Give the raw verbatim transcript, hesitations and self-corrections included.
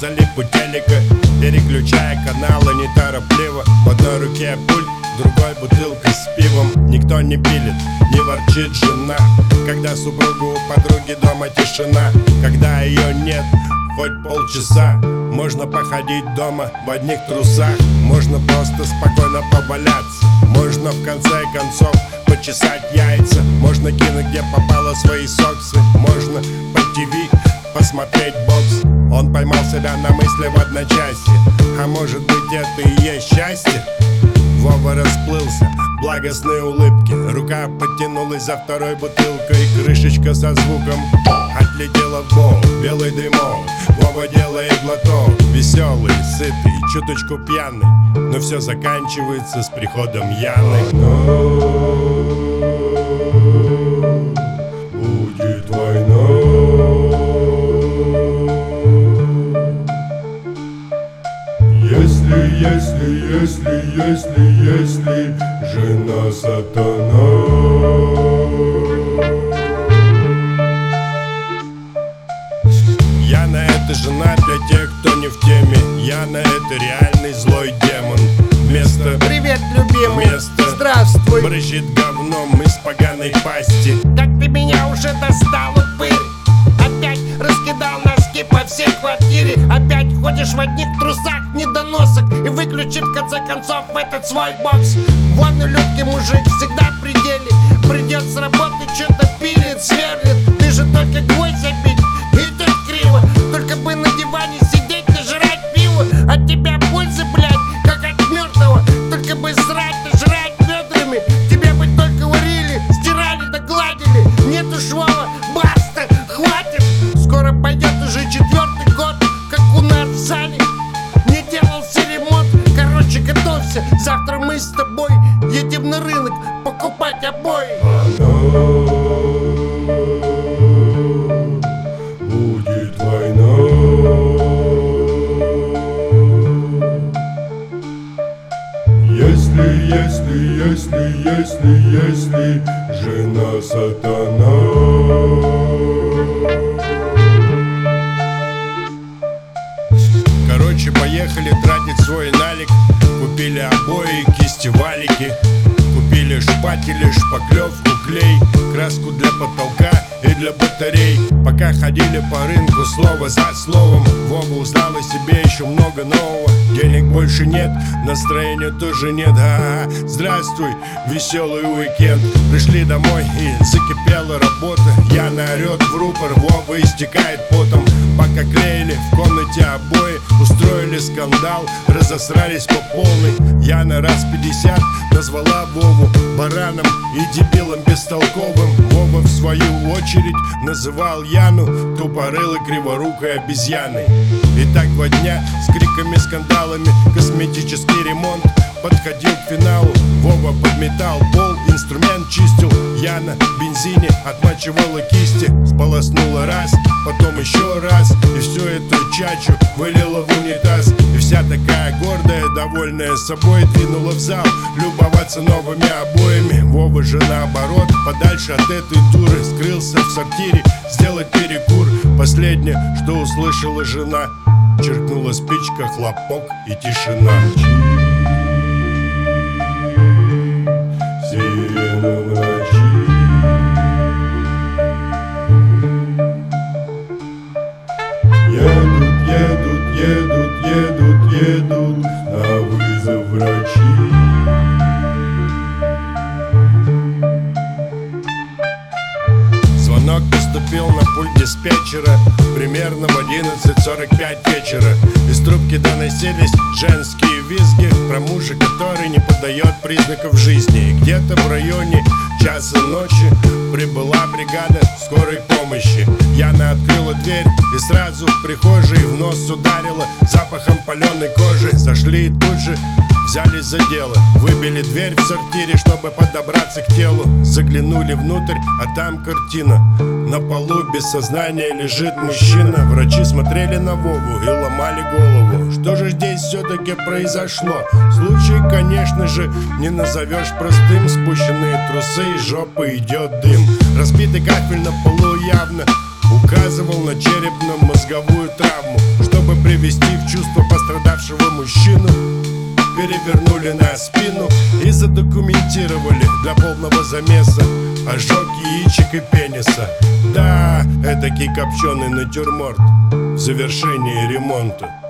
залип у телека, переключая каналы неторопливо. В одной руке пульт, другой бутылка с пивом. Никто не пилит, не ворчит жена, когда супругу у подруги дома тишина. Когда ее нет хоть полчаса, можно походить дома в одних трусах. Можно просто спокойно поваляться, можно в конце концов почесать яйца. Можно кинуть где попало свои соксы, можно по ТВ посмотреть бокс. Он поймал себя на мысли в одночасье, а может быть это и есть счастье? Вова расплылся в благостной улыбке, рука потянулась за второй бутылкой. Крышечка со звуком отлетела в пол, белый дымок. Вова делает глоток, веселый, сытый, чуточку пьяный. Но все заканчивается с приходом Яны. Будет война. Если, если, если, если, если жена сатана. Яна — это жена для тех, кто не в теме. Яна — это реальный злой демон. Вместо Привет, любимый, Место. здравствуй. брызжет говном из поганой пасти. Как ты меня уже достал, упырь. Опять раскидал носки по всей квартире. Опять ходишь в одних трусах, недоносок. И выключи в конце концов этот свой бокс. Вон у Людки мужик всегда в пределе. Придет с работы, что-то пилит, сверлит. Ты же только гвоздь забить, и тут криво. Только бы на диване сидеть и жрать пиво. От тебя пользы, блядь, как от мертвого. Только бы срать и жрать бедрами. Тебя бы только варили, стирали да гладили. Нету швова, баста, хватит. Скоро пойдет уже четвертый год, как у нас в зале не делался ремонт. Короче, готовься, завтра мы с тобой едем на рынок покупать обои. Будет война. Если, если, если, если, если жена сатана. Короче, поехали тратить свой налик. Купили обои, кисти, валики. Купили шпатели, шпаклевку, клей, краску для потолка и для батарей. Пока ходили по рынку слово за словом, Вова узнал о себе еще много нового. Денег больше нет, настроения тоже нет. А-а-а. Здравствуй, веселый уикенд. Пришли домой и закипела работа. Яна орет в рупор, Вова истекает потом. Пока клеили в комнате обои, устроили скандал, разосрались по полной. Яна раз пятьдесят назвала Вову бараном и дебилом бестолковым. Вова в свою очередь называл Яну тупорылой криворукой обезьяной. И так два дня с криками, скандалами, косметический ремонт подходил к финалу. Вова подметал пол, инструмент чистил. Яна в бензине отмачивала кисти, сполоснула раз, потом еще раз. И всю эту чачу вылила в унитаз. И вся такая гордая, довольная собой, двинула в зал любоваться новыми обоями. Вова же наоборот, подальше от этой дуры, скрылся в сортире сделать перекур. Последнее, что услышала жена, черкнула спичка, хлопок и тишина. Сирена в ночи. Едут, едут, едут, едут, едут на вызов врачи. Звонок поступил на пульт диспетчера примерно в одиннадцать сорок пять вечера. Из трубки доносились женские визги про мужа, который не подает признаков жизни. И где-то в районе часа ночи прибыла бригада скорой помощи. Яна открыла дверь и сразу в прихожей в нос ударила запахом паленой кожи. Зашли и тут же взялись за дело. Выбили дверь в сортире, чтобы подобраться к телу. Заглянули внутрь, а там картина. На полу без сознания лежит мужчина. Врачи смотрели на Вову и ломали голову. Что же здесь все-таки произошло? Случай, конечно же, не назовешь простым. Спущенные трусы, из жопы идет дым. Разбитый кафель на полу явно указывал на черепно-мозговую травму. Чтобы привести в чувство пострадавшего мужчину. Перевернули на спину и задокументировали для полного замеса ожог яичек и пениса. Да, эдакий копченый натюрморт в завершении ремонта.